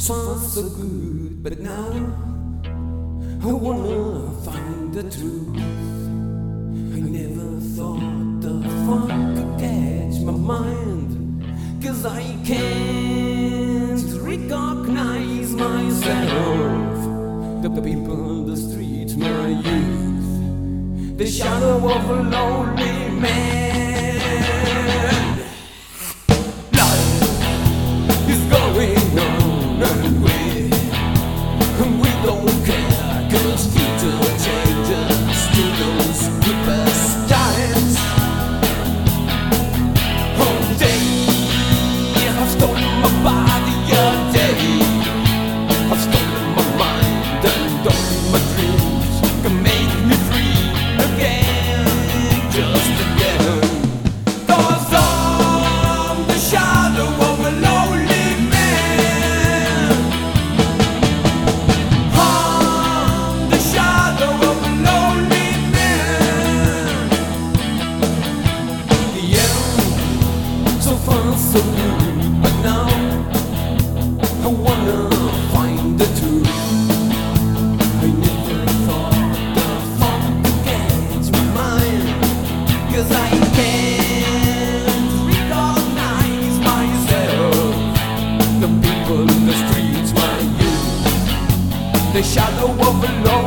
far so good, but now I wanna find the truth. I never thought the fun could catch my mind, 'cause I can't recognize myself. The people, the streets, my youth, the shadow of a lonely man. Life is going on and we don't care, 'cause future changes to those keepers giants. All day I've stolen my body, a day I've stolen my mind, and only my dreams can make me free again, just again. 'Cause I'm the shadow of a lonely man. I'm the shadow of a lonely man. Yeah, so far so good, but now I wanna find the truth. I never thought the fun could catch my mind, 'cause I can't recognize myself. The people in the streets, my youth, the shadow of a lonely